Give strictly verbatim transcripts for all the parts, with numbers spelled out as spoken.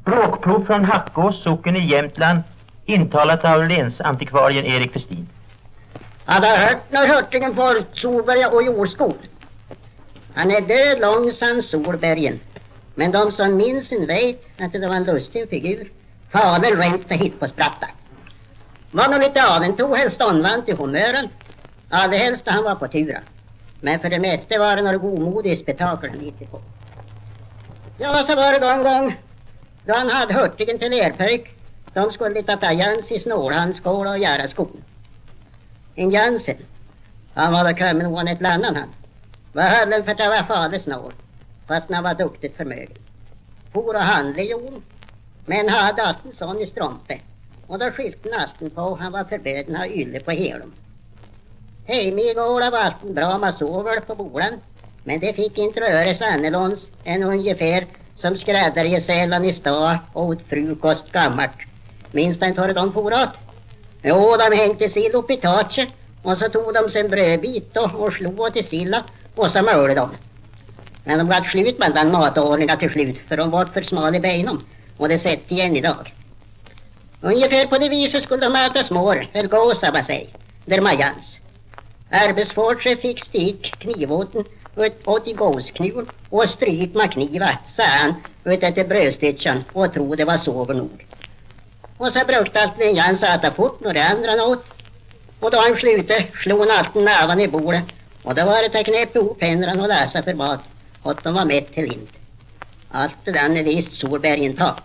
Språkprov från Hackås socken i Jämtland, intalat av länsantikvarien Erik Westin. Hade hört när hörtingen på Solberg och jordskog. Han är död långsamt Solbergen. Men de som minns en vet att det var en lustig figur. Fadern ränte hit på spratta. Var nog lite aventog helst omvant i humören. Allra helst han var på tura. Men för det mesta var det några godmodig spektakel han gick på. Ja, så var det då en gång då han hade hörtigen till erpöjk. De skulle lita ta Jans i snålhandskål och göra skon. En Jansen, han var då kommit någon ett annan han. Vad höll för att det var fader snål, fast han var duktigt förmögen. For och handlade jorden, men hade alltid en sån i strompe. Och då skilte nasten på, han var förböden ha ylle på helom. Hej, mig gårda var alltid bra man sover på bolan, men det fick inte röra sig annorlons än ungefär som skräddare i sällan i stad och åt frukost gammalt. Minst en tar de for åt. Jo, de hängte sill upp i taket och så tog de sin brödbit och, och slog åt i silla och så mölde de. Men de gav slut med den matordningen till slut för de var för smal i benen och det sett igen idag. Ungefär på det viset skulle de äta smår, eller gåsa vad säg, där Majans. Arbetsfortse fick stik knivåten åt i gåskniven och stryk med kniva, sa han, ut efter brödstitchen och tro det var sover nog. Och så brukte alltid en Jans äta fort och det andra något. Och då han slutade slog han alltid nävan i bordet och då var det att knäppa ihop händerna och läsa för mat och att de var mätt till hint. Allt det där är visst Solbergen ta.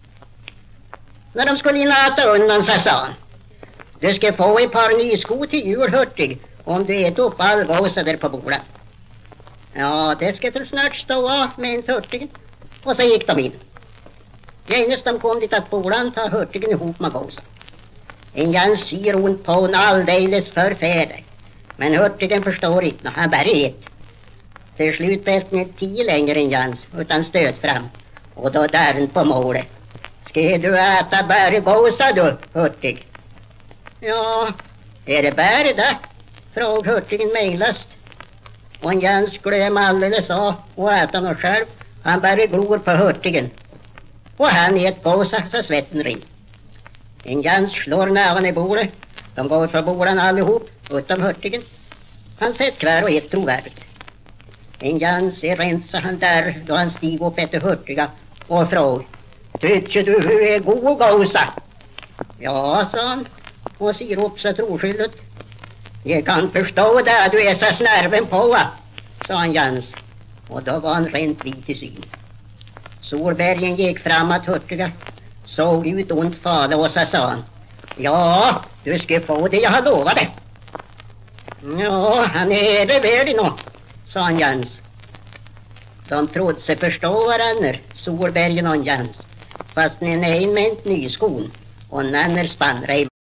När de skulle in och äta undan så sa han: du ska få ett par nysko till jul, hurtig, om du äter upp all gåsa där på bordet. Ja, det ska väl snart stå av med en hurtig. Och så gick de in. Genast de kom dit att bordan tar hurtigen ihop med gåsa. En Jans syr ont på en alldeles förfärlig. Men hurtigen förstår inte, han bara ett. Till slut bäst ni tio längre än Jans, utan stöt fram. Och då därren på målet. Ska du äta bara gåsa du, hurtig? Ja, är det bara det? Fråg hurtigen mejlast. Och en Jans glöm alldeles av och äta något själv. Han bara glor på hurtigen. Och han är ett gåsa så svetten rin. En Jans slår näven i bordet. De går för bordan allihop, utom hurtigen. Han sätter kvar och är trovärdigt. En Jans är rensa han där då han stiger upp efter hurtiga och frågar: tycker du hur är god gåsa? Ja, sa han och ser upp så troskyldigt. Jag kan förstå det, du är så snärven på, va? Sa han Jans. Och då var han rent vit i syn. Solbergen gick framåt hurtiga, såg ut ont fader och så sa han: ja, du ska få det jag har lovat dig. Ja, han är det värdig nå, sa han Jans. De trodde sig förstå varandra, Solbergen och Jans, fast en en ment nyskon och en annan spannrej.